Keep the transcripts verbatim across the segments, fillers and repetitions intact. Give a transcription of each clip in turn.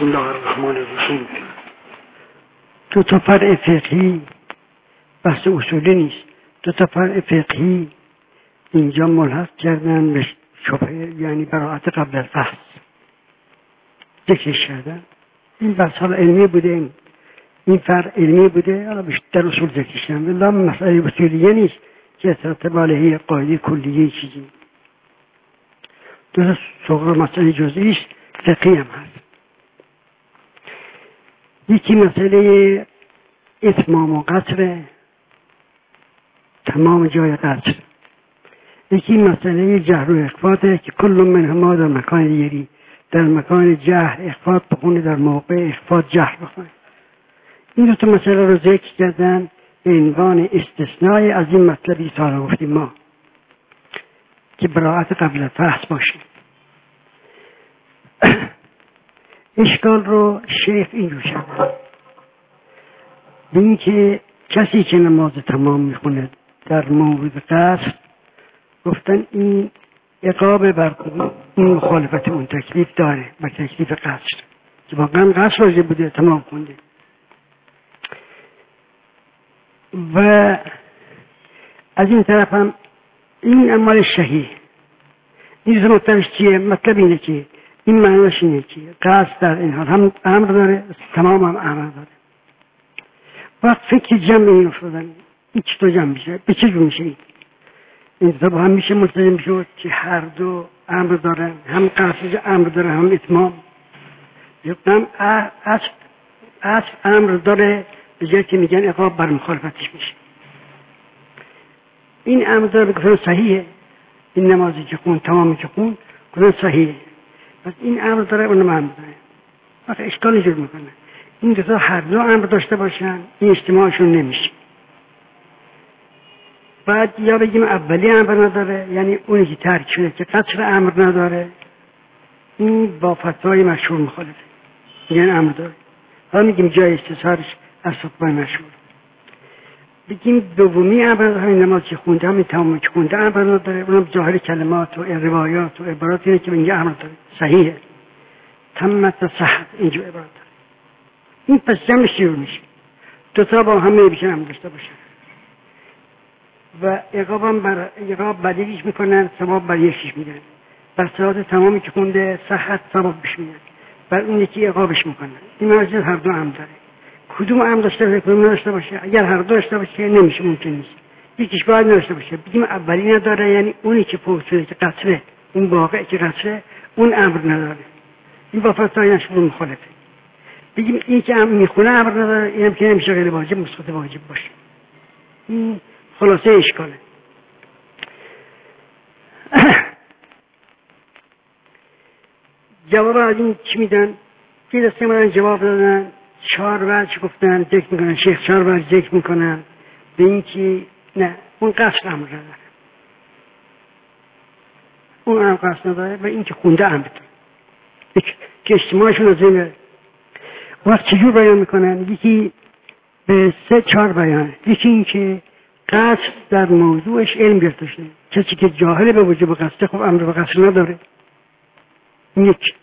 بسم الله الرحمن الرحیم. دو تا فرع فقهی، بحث اصولی نیست، دو تا فرع فقهی اینجا ملحق کردن به شبهه، یعنی براءت قبل الفحص ذکرش کردن. این بحث حالا علمی بوده، این فرع علمی بوده، حالا بیشتر اصول ذکرش کردن. والله مسئله اصولیه نیست که ارتباط بالهی قاعده کلیه چیزی. دو تا صغر مسئله جزئی است، فقهی هم هست. یکی مسئله اتمام و قصر، تمام جای قصر. یکی مسئله جهر و اخفاته که کل منهما در مکان دیگری، در مکان جهر اخفات بخونه، در موقع اخفات جهر بخونه. این دو تا مسئله رو ذکر کردن به عنوان استثنای از این مطلبی که حالا گفتیم ما، که براءت قبل فحص باشه. اشکال رو شیخ اینجور شد به این که کسی که نماز تمام میخونه در مورد قصر، گفتن این عقاب بر اون مخالفت اون تکلیف داره، بر تکلیف قصر که واقعا قصر واجب بوده تمام خونده. و از این طرف هم این اعمال شهی این مطلبش چیه؟ مطلب اینه که این معنیش اینه که قصد در این حال هم امر داره، تمام هم امر داره. وقت فکر جمع این افتادن، این چطور جمع میشه؟ به چه جور میشه؟ این دو با هم میشه ملتزم شد که هر دو امر دارن، هم قصد امر داره هم اتمام. هم اصل اصل امر داره، به جایی که میگن عقاب بر مخالفتش میشه. این امر داره بگفتن صحیحه، این نمازی که خون تمامی که خون گفتن صحیحه، پس این امر داره اونم امر داره. وقت اشکال جور میکنه این دو تا هر دو امر داشته باشن، این اجتماعشون نمیشه. بعد یا بگیم اولی امر نداره، یعنی اونی که ترک شده که قصر امر نداره، این با فتوای مشهور مخالفه، یعنی امر داره. حالا میگیم جای استثارش از فتوای مشهور. بگیم دومی امر نداره، همین نماز که خونده، همین تمامی که خونده امر نداره، اونم ظاهر کلمات و روایات و عبارات اینه که اینجا امر داره، صحیحه، تمت صحت اینجا عبارت داره. این پس جمع شروع میشه، دو تا با هم نمیشه هم داشته باشن و عقاب هم بر عقاب بر یکیش میکنن، ثواب بر یکیش میدن. بر صلات تمامی که خونده صحت ثواب بش میدن، بر اون یکی عقابش میکنن. این مرجع هر دو هم داره. کدوم هم داشته باشه کدوم نداشته باشه؟ اگر هر دو داشته باشه نمیشه، ممکن نیست. یکیش باید نداشته باشه. بگیم اولی نداره، یعنی اونی که فوت شده که قصره، اون واقعی که قصره، اون امر نداره، این با فتوای مشهور مخالفه. بگیم این که امر میخونه امر نداره، اینم که نمیشه غیر واجب مسقط واجب باشه. این خلاصه اشکاله. جواب از این چی میدن؟ که دسته من جواب دادن، چهار وجه گفتن، ذکر میکنن، شیخ چهار وجه ذکر میکنن به این که نه، اون قصد امر نداره، اون هم قصد نداره و این که خونده امر داره که اجتماعشون از این وقت چجور بیان میکنن؟ یکی به سه چهار بیان. یکی این که قصد در موضوعش علم گرفته شده، کسی که جاهل به وجوب قصد خب امر به قصد نداره. یک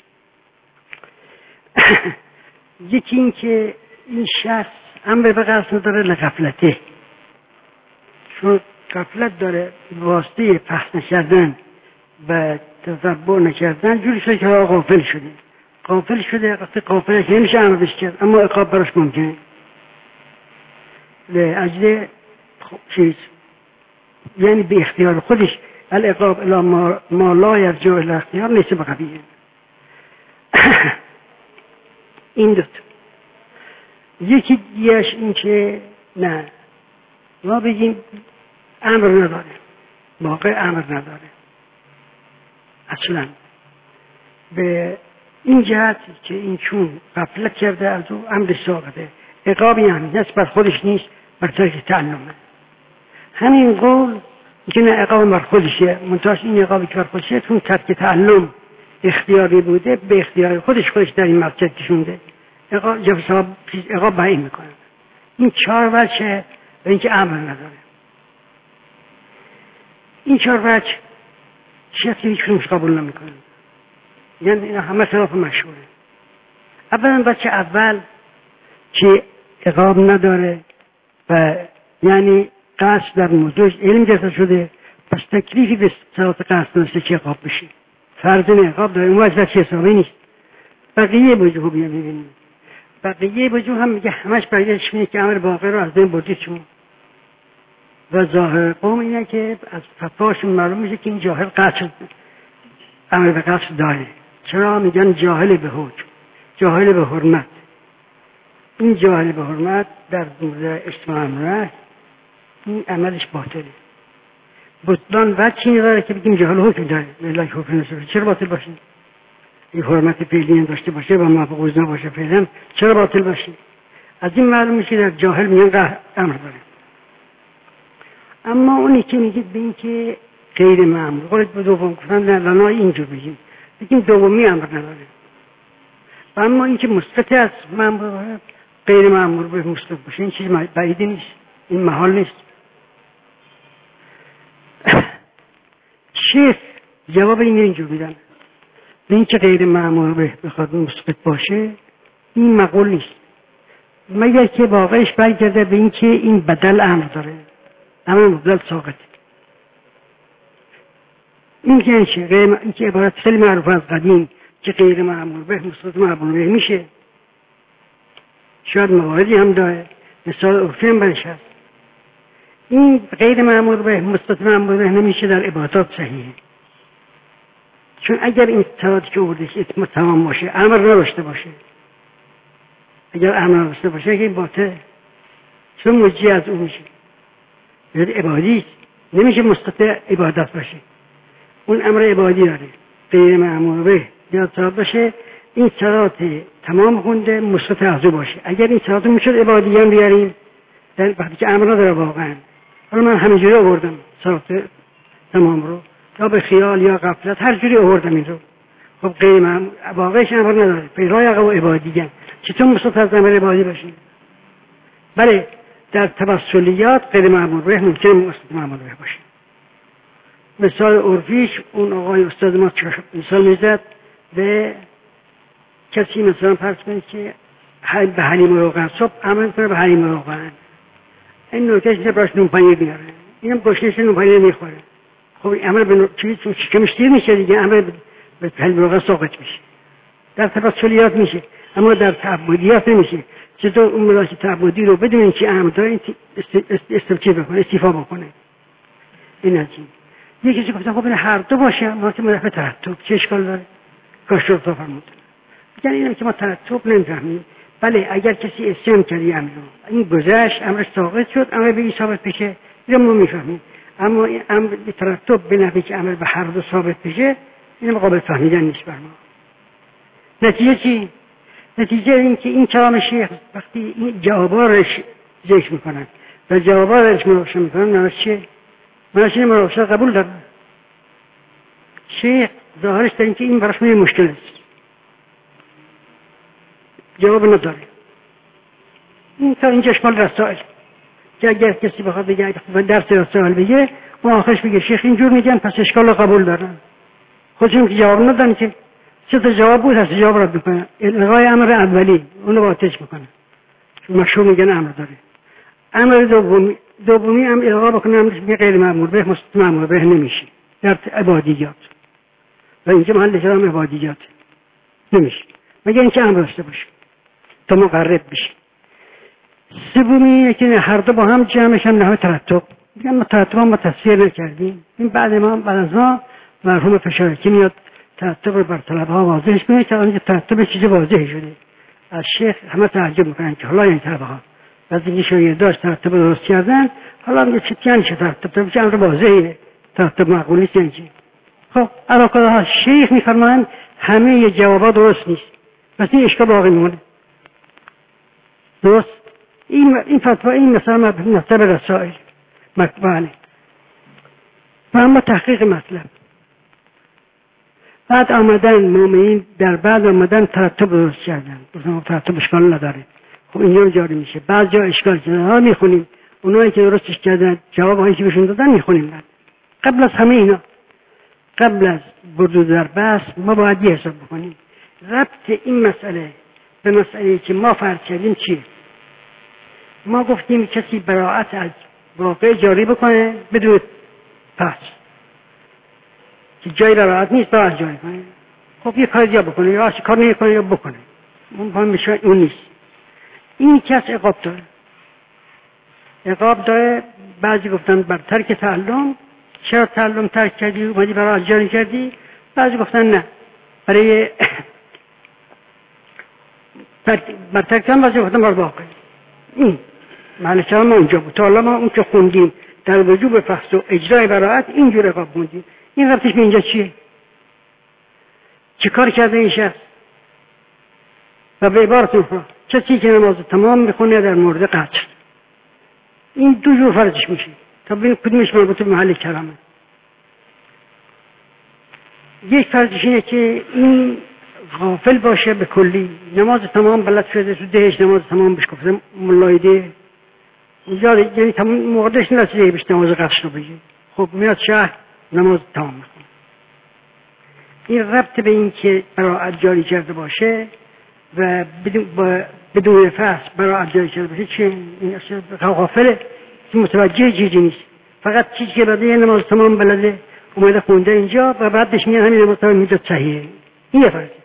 یکی این که این شخص امر به قصد نداره لغفلته، چون غفلت داره، واسطه پخش نکردن و تدبر نکردن جوری شده که غافل شده غافل شده وقتی غافل که نمیشه امر بش کرد، اما عقاب براش ممکنه لاجل چیز، یعنی به اختیار خودش. العقاب الا ما لا یرجع الی اختیار نیست بقبیه. این دوت. یکی دیگهش این که نه، ما بگیم امر نداره، واقع امر نداره اصلا، به این جهت که این چون غفلت کرده از او امر ساقطه، عقابی هم دست بر خودش نیست، بر ترک تعلمه. همین قول که نه عقاب بر خودشه، منتهاش این عقابی که بر خودشه چون ترک تعلم اختیاری بوده، به اختیار خودش خودش در این مقصد کشونده، عقاب جفصاب عقاب به این میکنه. این چهار وجه به اینکه امر نداره. این چهار وجه شخصی هیچ کنوش قبول نمیکنه، یعنی اینا همه خلاف مشهوره. اولا بچه اول که عقاب نداره و یعنی قصد در موضوعش علم گرفته شده، پس تکلیفی به صورت قصد نشته که عقاب بشه. فرض عقاب داره، اون وجه چه حسابی نیست. بقیه وجوه بیا ببینید، بقیه وجوه هم میگه همش برگشت میگه که امر باقی رو از بین بردید شما. و ظاهر قوم اینه که از فتواشون معلوم میشه که این جاهل قصد امر به قصد داره. چرا میگن جاهل به حکم، جاهل به حرمت؟ این جاهل به حرمت در مورد اجتماع امره این عملش باطله. بطلان وجهی نداره که بگیم جاهل حکم داره، ملاک حکم نشده. چرا باطل باشه؟ این حرمت فعلی داشته باشه و مبغوض نباشه فعلا، چرا باطل باشه؟ از این معلوم میشه در جاهل میگن امر داره. اما اونی که میگید به این که غیر معمول، قولت به دوم گفتن در لنای اینجور بگیم بگیم دومی امر نداره. و اما این که مسقط از معمول غیر معمول به مسقط باشه، این چیز بعیدی نیست، این محال نیست. شیخ جواب این اینجور میدن به این که غیر معمول به بخواد مسقط باشه، این مقول نیست مگر که واقعش برگرده به این که این بدل امر داره، امر مبدل ساقطه. این که این که عبارت خیلی معروف از قدیم که غیر معمول به مسقط معمول به میشه، شاید مواردی هم داره، مثال عرفی هم برش هست. این غیر معمول به مسقط معمول به نمیشه در عبادات صحیحه، چون اگر این اطلاعاتی که اوردش تمام باشه، امر نداشته باشه، اگر امر نداشته باشه که این باطل، چون مجی از اون میشه، یعنی عبادی نمیشه مسقط عبادت باشه. اون امر عبادی داره، غیر معمول به یا اطلاعات باشه، این صلات تمام خونده مسقط از او باشه. اگر این صلات میشد عبادی هم بیاریم در وقتی که امر نداره واقعا. حالا من همینجوری آوردم صلات تمام رو، یا به خیال یا غفلت، هر جوری آوردم این رو. خب غیر معمول واقعش امر نداره، پیرای عقب عبادی هم چطور مسقط از امر عبادی باشه؟ بله در توسلیات غیر معمول به ممکنه مسقط معمول به باشه. مثال عرفیش اون آقای استاد ما مثال میزد به کسی مثلا فرض کنید که به حلیم روغن صبح عمل کنه، به حلیم روغن این نوکش میشه براش نون پنیر بیاره، اینم گوشتش نون پنیر میخوره. خب عمل به چیز شکمش دیر میشه دیگه، عمل به حلیم روغن ساقط میشه. در توسلیات میشه، اما در تعبدیات نمیشه. چطور اون ملاک تعبدی رو بدون اینکه امر داره استفاده بکنه، استیفا بکنه؟ این نتیجه. یکی چیزی گفتن خب این هر دو باشه، ما که مدفع ترتب چه اشکال داره؟ کاشور تا فرمودن بگن اینم که ما ترتب نمیفهمیم. بله اگر کسی اسم کردی امر رو، این گذشت امرش ساقط شد، امر به این ثابت بشه، اینم ما میفهمیم. اما این امر به ترتب به نحوی که امر به هر دو ثابت بشه، اینم قابل فهمیدن نیست بر ما. نتیجه چی؟ نتیجه این که این کلام شیخ وقتی این جوابارش ذکر میکنن و جوابارش مناقشه میکنن، مناقشه چیه؟ مناقشه مناقشه قبول دارن. شیخ ظاهرش در این که این براش مشکل است، جواب نداره. این تا اینجا اشمال رسائل که اگر کسی بخواد بگه درس رسائل بگه، اون آخرش بگه شیخ اینجور میگن پس اشکال رو قبول دارن. خودشون که جواب ندارن که سه تا جواب بود، هست جواب رد میکنن. الغای امر اولی اونو باطلش میکنن، مشهور میگن امر داره. امر دومی دومی هم الغا بکنن، امرش میگه غیر معمول به مسقط معمول به نمیشه در عبادیات، و اینجا محل کلام عبادیات نمیشه مگر اینکه امر داشته باشه تا مقرب بشه. سومی که هر دو با هم جمعش هم نهای ترتب، میگن ما ترتب ما تفسیر نکردیم. این بعد ما بعد از ما مرحوم فشارکی میاد ترتب رو بر طلبه ها واضحش کنه که آنجا ترتب چیز واضحی شده. از شیخ همه تعجب میکنن که حالا این طلبه ها از اینکه شاید داشت ترتب درست کردن، حالا میگه چی یعنی چه ترتب؟ ترتب چه امر واضحه، ترتب معقول نیست یعنی چی؟ خب علاقه ها شیخ میفرمایند همه جوابات درست نیست، پس این اشکال باقی میمونه. درست این این فتوا این مثلا مطلب رسائل مکتوبه و اما تحقیق مطلب بعد آمدن مومنین در بعد آمدن ترتب درست کردن، گفتم ترتب اشکال نداره. خب اینجا جاری میشه، بعد جا اشکال کردن ها میخونیم، اونایی که درستش کردن جواب هایی که بهشون دادن میخونیم. بعد قبل از همه اینا، قبل از ورود در بحث ما باید یه حساب بکنیم ربط این مسئله به مسئله که ما فرض کردیم چیه؟ ما گفتیم کسی براءت از واقع جاری بکنه بدون پس که جای براءت نیست باید جاری کنه. خب یه کار یا بکنه یا کار نمیکنه یا بکنه، اون پایین میشه اون نیست. این کس عقاب داره، عقاب داره. بعضی گفتن بر ترک تعلم، چرا تعلم ترک کردی اومدی براءت جاری کردی؟ بعضی گفتن نه برای بر ترک تعلم، بعضی گفتن بر واقع. این معنی چرا ما اونجا بود تا حالا ما اون که خوندیم در وجوب فحص و اجرای براءت اینجور عقاب خوندیم. این ربطش به اینجا چیه؟ چه کار کرده این شخص؟ و به عبارت اخرى کسی که نماز تمام میخونه در مورد قتل، این دو جور فرضش میشه تا ببین کدومش مربوط به محل کلامه. یک فرضش اینه که این غافل باشه به کلی، نماز تمام بلد شده، تو دهش نماز تمام بهش گفته ملایده یا یعنی تمام موقعش نرسیده بهش نماز قصر رو بگه، خب میاد شهر نماز تمام میکنه. این ربط به این که براءت جاری کرده باشه و بدون بدون فحص براءت جاری کرده باشه چه؟ این اصلا غافله که متوجه چیزی نیست، فقط چیزی که بده نماز تمام بلده اومده خونده اینجا و بعدش میاد همین نماز تمام میاد صحیحه. این یه فرض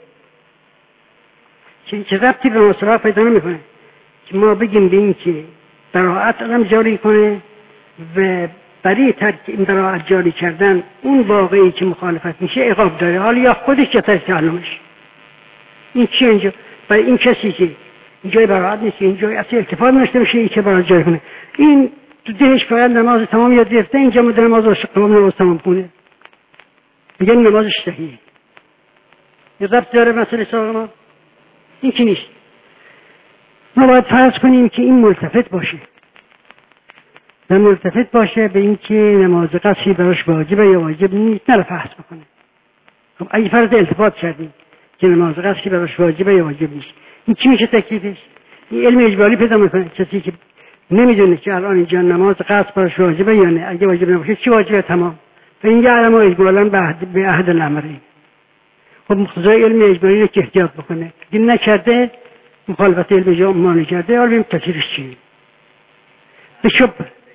چه ربطی به مسئله پیدا نمیکنه که ما بگیم به این که براءت آدم جاری کنه و برای ترک این براءت جاری کردن اون واقعی که مخالفت میشه عقاب داره، حالا یا خودش یا ترک تعلمش. این چیه اینجا؟ برای این کسی که اینجای براءت نیست، اینجای اصلا التفات نشته باشه این که براءت جاری کنه، این تو دهش فقط نماز تمام یاد گرفته، اینجا مده نماز رو تمام نماز تمام کنه میگن نمازش صحیحه. یه ربط داره مسئله سراغ ما؟ این که نیست. ما باید فرض کنیم که این ملتفت باشه و ملتفت باشه به این که نماز قصری براش واجبه یا واجب نیست، نره فحص بکنه. خب اگه فرض التفات کردیم که نماز قصری براش واجبه یا واجب نیست، این چی میشه تکلیفش؟ این علم اجباری پیدا میکنه. کسی که نمیدونه که الان اینجا نماز قصر براش واجبه یا نه، اگه واجب نباشه چی واجبه تمام، و این علم اجبالا به عهد الامرین. خب مقتضای علم اجباری رو که احتیاط بکنه، دین نکرده مخالفت علم اجباری مانع کرده، حالا ببین تفسیرش چیه. بشب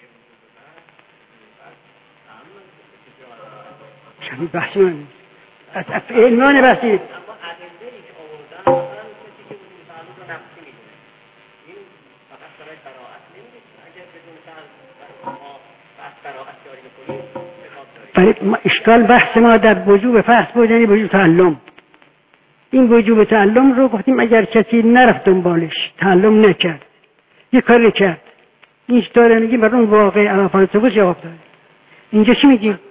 شمی بحثی من علمان بحثی اشکال بحث ما در وجوب فحص بود، یعنی وجوب تعلم. این وجوب تعلم رو گفتیم اگر کسی نرفت دنبالش، تعلم نکرد، یه کاری کرد، این داره میگیم بر اون واقع علافان ثبوت جواب داره. اینجا چی میگیم؟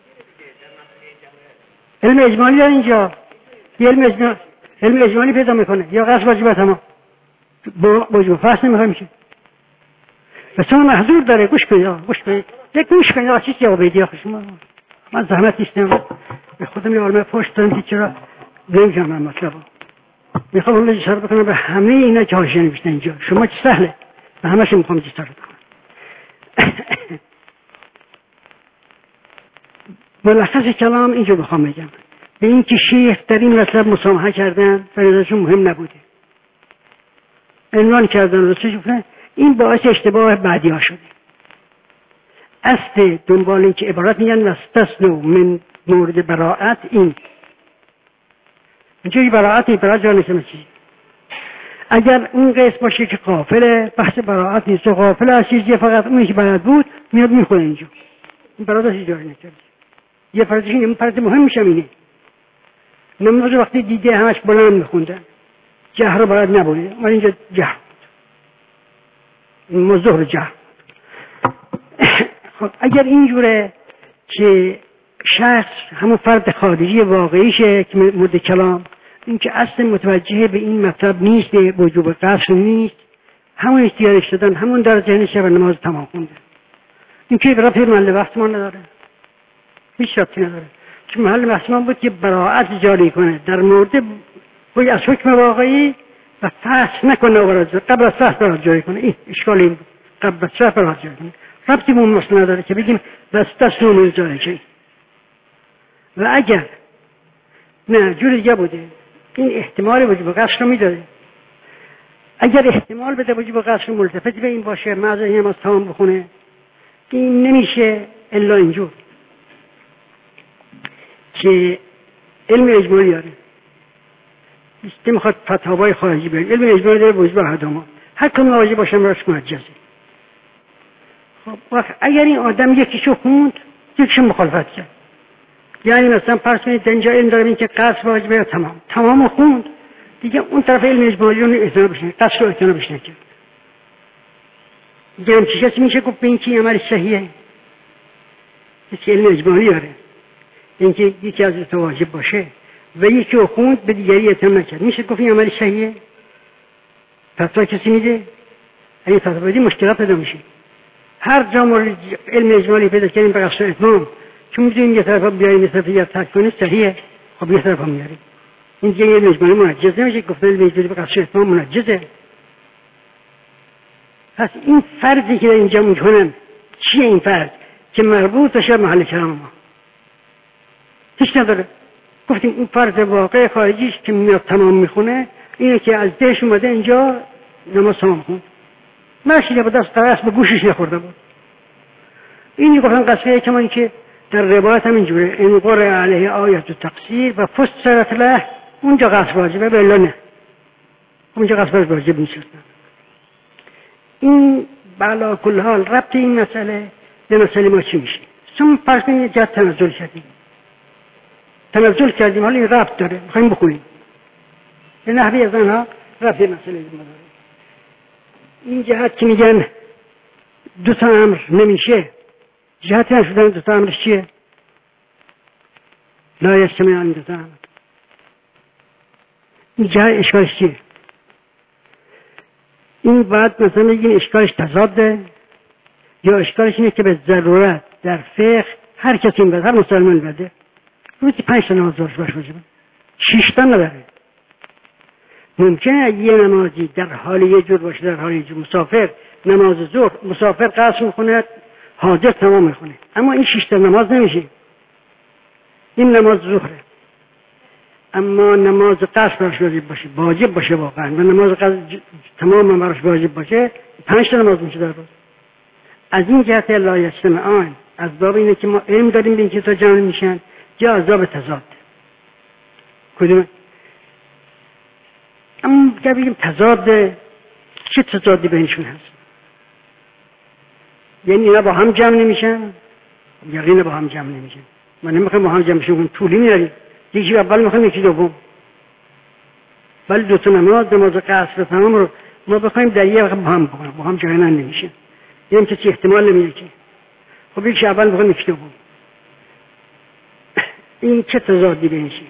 علم اجمالی داره اینجا، یه علم اجمالی علم اجمالی پیدا میکنه یا قصد واجبه تمام وجوب فحص نمیخواه میشه. بس اون محضور داره، گوش کنید گوش کنید یک گوش کنید چیز جواب بدید. آخه شما من زحمت نیستم به خودم یه عالمه پشت دارم که چرا نمی‌فهمم مطلب. میخوام اون رو اشاره بکنم به همه اینا که حاشیه نوشتن اینجا. شما چه سهله به همه‌شون میخوام اشاره بکنم. ملخص کلام اینجا بخوام بگم به این که شیخ در این مطلب مسامحه کردن فریضه‌شون مهم نبوده، عنوان کردن رو چه این باعث اشتباه بعدی ها شده. اصل دنبال این که عبارت میگن واستثنوا من مورد براءت، این اینجوری براءت این براءت جا نیست. چیزی اگر اون قسم باشه که غافله، بحث براءت نیست، غافله از چیزی فقط اونی که بلد بود میاد میخونه اینجا، این براءت از جاری نکرد. یه فرضش اینه، فرض مهم میشم اینه، نماز وقتی دیگه همش بلند میخوندن، جهر بلد نبوده، من اینجا جهر مظهر جهر. خب اگر اینجوره که شخص همون فرد خارجی واقعیشه که مورد کلام، این که اصلا متوجه به این مطلب نیست، به وجوب قصر نیست، همون اختیارش دادن، همون در ذهنش و نماز تمام خونده، این که برای پیر محل وقت ما نداره، هیچ ربطی نداره. چون محل وقت ما بود که براءت جاری کنه در مورد وی از حکم واقعی و فحص نکنه و قبل از فحص براءت جاری کنه. این اشکال این بود، قبل از فحص براءت جاری کنه. ربطی به اون مسئله نداره که بگیم واستثنوا من جاری کنه. و اگر نه جور دیگه بوده این احتمال وجوب قصر رو میداره، اگر احتمال بده باشه با قصر ملتفت به این باشه معذر این نماز تمام بخونه، این نمیشه الا اینجور که علم اجمالی داره، که میخواد فتاوای خارجی بیاره، علم اجمالی داره وجود احداما هر کمی واجب باشم راست معجزه. خب وقت اگر این آدم یکیشو خوند یکیشو مخالفت کرد، یعنی مثلا فرض کنید اینجا علم داره این که قصر واجبه یا تمام تمام خوند، دیگه اون طرف علم اجمالی رو اعتنا بشنه، قصر رو اعتنا بشنه کرد. دیگه همچی کسی میشه گفت به این که عمل صحیحه؟ کسی علم اجمالی داره اینکه یکی از دو واجب باشه و یکی رو خوند به دیگری اعتنا نکرد، میشه گفت این عمل صحیحه؟ فتوا کسی میده؟ اگه فتوا بدی مشکلات پیدا میشه. هر جا مورد علم اجمالی پیدا کردیم به قصر اتمام، چون میدونیم یه طرف بیاریم یه طرف یا ترک کنه صحیحه، خب یه طرف هم میاریم، این دیگه علم اجمالی منجز نمیشه، گفتن علم اجمالی به قصر اتمام منجزه. پس این فرضی که اینجا میکنن چیه؟ این فرض که مربوط بشه محل کلام ما هیچ نداره. گفتیم اون فرض واقع خارجیش که میاد تمام میخونه اینه که از دهش اومده اینجا نماز تمام خون، نشیده بود، دست قرص به گوشش نخورده بود. این گفتن قصه کمان که در روایت هم اینجوره این قرأ علیه آیت و تقصیر و فسرت له، اونجا قصر واجبه به الا نه، اونجا قصر واجب نیست. این بلا کل حال ربط این مسئله به مسئله ما چی میشه؟ چون فرض کنید جد تنزل کردیم تنزل کردیم حالا این ربط داره میخواییم بخونیم به نحوی از آنها ربط مسئله ما داره. این جهت که میگن دو تا امر نمیشه، جهت نشدن دو تا امرش چیه؟ لا یجتمعان دو تا امر. این جهت اشکالش چیه؟ این باید مثلا بگیم اشکالش تضاده یا اشکالش اینه که به ضرورت در فقه هر کسی این بده، هر مسلمان بده روزی پنج تا نماز داشت باشه باشه شیش تا نداره. ممکنه یه نمازی در حال یه جور باشه، در حال یه جور مسافر نماز ظهر مسافر قصر میخونه حاضر تمام میخونه، اما این شیش تا نماز نمیشه، این نماز ظهره. اما نماز قصر براش واجب باشه، واجب باشه واقعا و نماز قصر تمام براش واجب باشه پنج تا نماز میشه در روز. از این جهت لا یجتمعان از باب اینه که ما علم داریم به اینکه تا جمع میشن، یا از باب تضاد. کدوم؟ اما که بگیم تضاد، چه تضادی بینشون هست؟ یعنی اینا با هم جمع نمیشن؟ یقینا با هم جمع نمیشن. من نمیخوام با هم جمع بشن، طولی میاریم، یکی اول میخوایم یکی دوم، ولی دو تا نماز نماز قصر تمام رو ما بخوایم در یه وقت با هم بکنیم، با هم جمع نمیشه، یعنی کسی احتمال نمیده که خب یکی اول میخوایم یکی دوم. این چه تضادی بینشه؟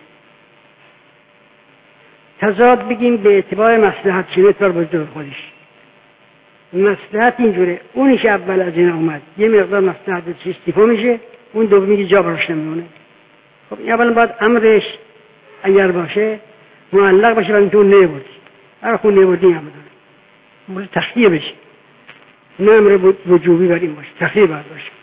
تضاد بگیم به اعتبار مصلحت، چه اعتبار باید خودش مصلحت اینجوره، اونی که اول از این اومد یه مقدار مصلحت استیفا میشه، اون دومی که جا براش نمیمونه. خب این اولا باید امرش اگر باشه معلق باشه برای اینکه اون نبودی، هر خون نبودی هم داره مورد تخییه بشه، نه امر وجوبی بر این باشه، تخییه باید باشه.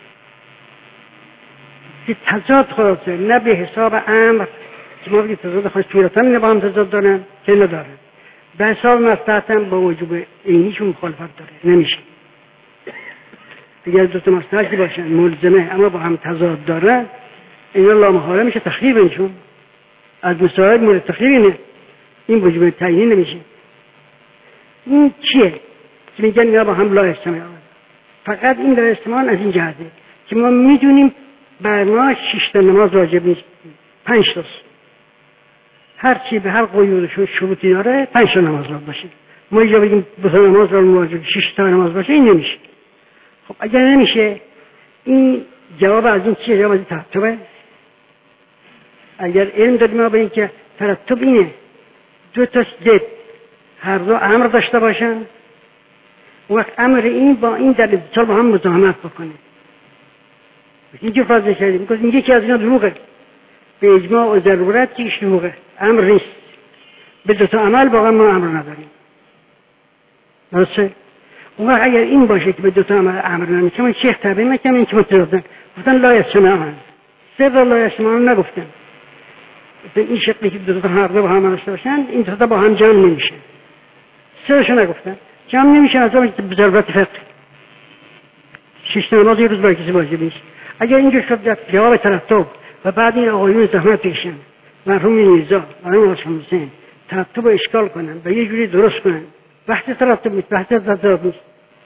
که تضاد خلاصه نه به حساب امر که ما بگیم تضاد خواهش صورتا اینه با هم تضاد دارن که ندارن، به حساب مصلحت هم با وجوب اینیشون مخالفت داره، نمیشه. اگر دو تا مصلحتی باشن ملزمه اما با هم تضاد داره، اینا لامحاله میشه تخییر بینشون. از مسائل مورد تخییر اینه، این وجوب تعیینی نمیشه. این چیه؟ که میگن اینا با هم لا یجتمعان. فقط این لا یجتمعان از این جهته که ما میدونیم بر ما شش تا نماز واجب نیست، پنج تاست. هر چی به هر قیودش شروطی داره پنج تا نماز باید باشه. ما اینجا بگیم دو تا نماز رو واجب شش تا نماز باشه، این نمیشه. خب اگر نمیشه این جواب از این چیه؟ جواب از این ترتبه. اگر علم داریم ما به این که ترتب اینه دو تا ضد هر دو امر داشته باشن، اون وقت امر این با این در اتصال با هم مزاحمت بکنه. اینجا فرض کردیم میگه این یکی از اینا دروغه، به اجماع و ضرورت چیش دروغه، امر نیست. به دو تا عمل واقعا ما امر نداریم. درسته؟ اون وقت اگر این باشه که به دو تا عمل امر نمیشه، من شیخ تابع نکنم این که متضادن، گفتن لا یجتمعان، سر لا یجتمعان نگفتن. این شکلی که دو تا هر دو با هم داشته باشن این دو تا با هم جمع نمیشه. سرشو نگفتن جمع نمیشن از آن به ضرورت فقه شش نماز یه روز برای کسی واجب نیست. اگر اینجور شد در جواب ترتب و بعد این آقایون زحمت بکشن مرحوم میرزا مرحوم هاشم حسین ترتب رو اشکال کنن و یه جوری درست کنن بحث ترتب نیست، بحث ترتب نیست.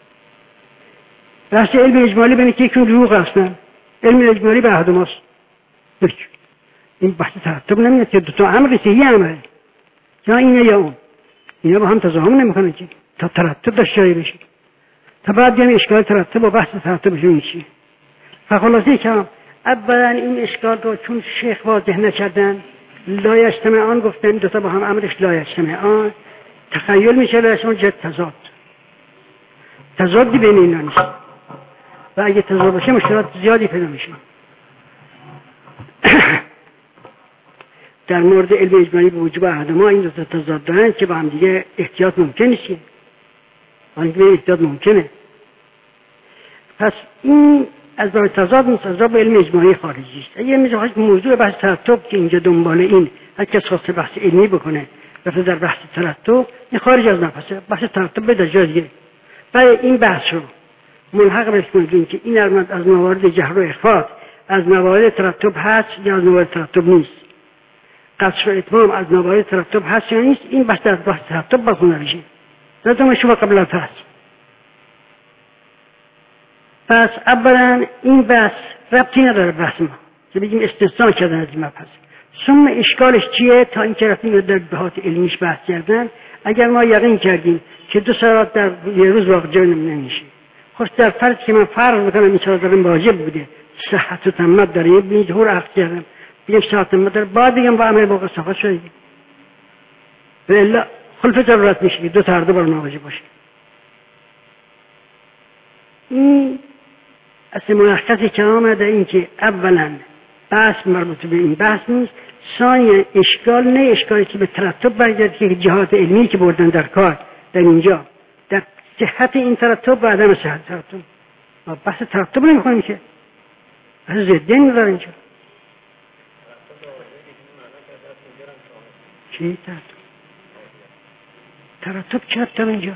بحث علم اجمالی بینه که یکون دروغ هستن، علم اجمالی به عهد ماست. این بحث ترتب نمیاد که دو تا امر نیست، یه امره یا اینه یا اون، اینا با هم تضاهم نمیکنن که تا ترتب داشته جایی بشه. تا بعد بیان اشکال ترتب و بحث ترتبشون چیه. فخلاصه کلام اولا این اشکال رو چون شیخ واضح نکردن لا یجتمعان گفتن، دو تا با هم امرش لا یجتمعان، تخیل میشه لازم جد تضاد، تضادی بین اینا نیست و اگه تضاد باشه مشکلات زیادی پیدا میشه. در مورد علم اجمالی به وجوب عهد ما این دو تا تضاد دارن که با هم دیگه احتیاط ممکن نیست، آن دیگه احتیاط ممکنه. پس این از باب تضاد نیست، از باب علم اجمالی خارجی است. اگه میشه موضوع بحث ترتب که اینجا دنبال این هر کس خواسته بحث علمی بکنه رفته در بحث ترتب این خارج از نفسه، بحث ترتب به درجه دیگه. برای این بحث رو ملحق بکنیم که این از موارد جهر و اخفاء از موارد ترتب هست یا از موارد ترتب نیست، قصر و اتمام از موارد ترتب هست یا نیست. این بحث در بحث ترتب بخونه بشه لازم شما قبل از پس. پس اولا این بحث ربطی نداره بحث ما که بگیم استثناء کردن از این مبحث. ثم اشکالش چیه؟ تا این که رفتیم در بحث علمیش بحث کردن، اگر ما یقین کردیم که دو ساعت در یه روز واقع نمیشه، خوش در فرض که من فرض بکنم این ساعت دارم واجب بوده صحت و تمت داره، یه بینی ظهور عقد کردم بگم ساعت تمت داره، بعد بگم با عمل باقی صفحه شده و الا خلف ضرورت میشه که دو تا هر دو بار واجب باشه. این اصل ملخصی که آمده این که اولا بحث مربوط به این بحث نیست، ثانیا اشکال نه اشکالی که به ترتب برگرد که جهات علمی که بردن در کار در اینجا در صحت این ترتب و عدم صحت ترتب. ما بحث ترتب نمی کنیم که بحث ضدین نداره اینجا. چی ترتب؟ ترتب چه ربطه اینجا؟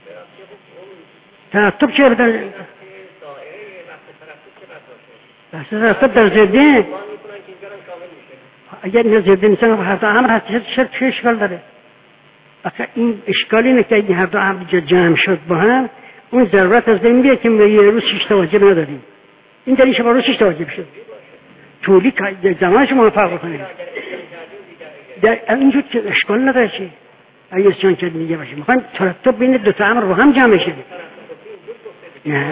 ترتب چه ربطه؟ بحث ترتب در ضدین اگر این ضدین نیستن هر دو امر هست چه اشکال داره؟ اصلا این اشکالی نه که هر دو امر جمع شد با هم اون ضرورت از بین میره که یه روز شش تا واجب نداریم. این در این شب روز شش تا واجب شد طولی زمانش موفق بکنیم در اینجور که اشکال نداره. چی؟ اگه اسیان کرد میگه باشه میخوایم ترتب بین دو تا امر با هم جمع شه. نه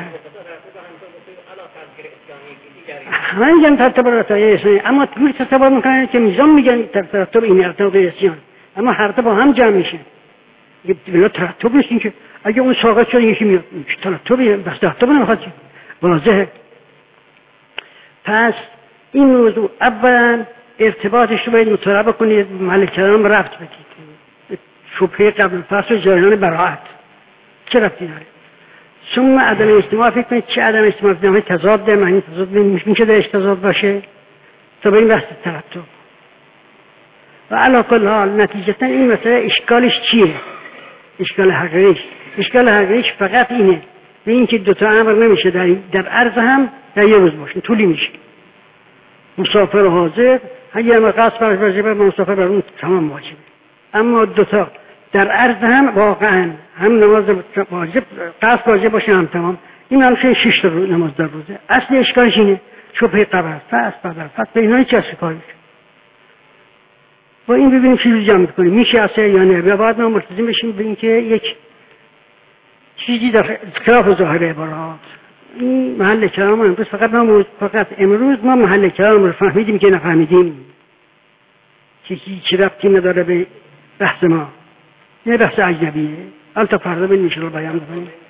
همه جمع ترتب را تایه، اما توی تصور میکنن که میزان میگن ترتب این ارتباط اسیان، اما هر دو با هم جمع میشه. یه بلا ترتب نیست این که اگه اون ساقط شد یکی میاد ترتبی بس ترتب نمیخواد واضحه. پس این موضوع اولا ارتباطش رو باید مطالعه کنید، محل کلام ربط بدید، شبهه قبل فصل و جریان براعت چه ربطی داره. ثم عدم اجتماع فکر کنید چه عدم اجتماع فکر کنید تضاد ده معنی تضاد میشه درش تضاد باشه تا به این بحث ترتب. و علا کل حال نتیجتا این مسئله اشکالش چیه؟ اشکال حقیقیش اشکال حقیقیش فقط اینه به این که دوتا امر نمیشه در, در عرض هم در یه روز باشه، طولی میشه. مسافر و حاضر اگه امر قصد برش واجبه مسافر بر اون تمام واجبه، اما دوتا در عرض هم واقعا هم نماز واجب قصد واجب باشه هم تمام، این همشه شش تا نماز در روزه. اصل اشکالش اینه شبهه قبر فصل بدر فصل به اینایی چه اصل کاری با این ببینیم چیزی جمع کنیم میشه اصلا یا نه. و بعد ما ملتزم بشیم به این که یک چیزی در خلاف ظاهر عبارات. این محل کلام امروز فقط ما فقط امروز ما محل کلام رو فهمیدیم که نفهمیدیم که هیچ ربطی نداره به بحث ما، نه بحث اجنبیه. البته فردا ببینیم ان شاء الله بیان بکنیم.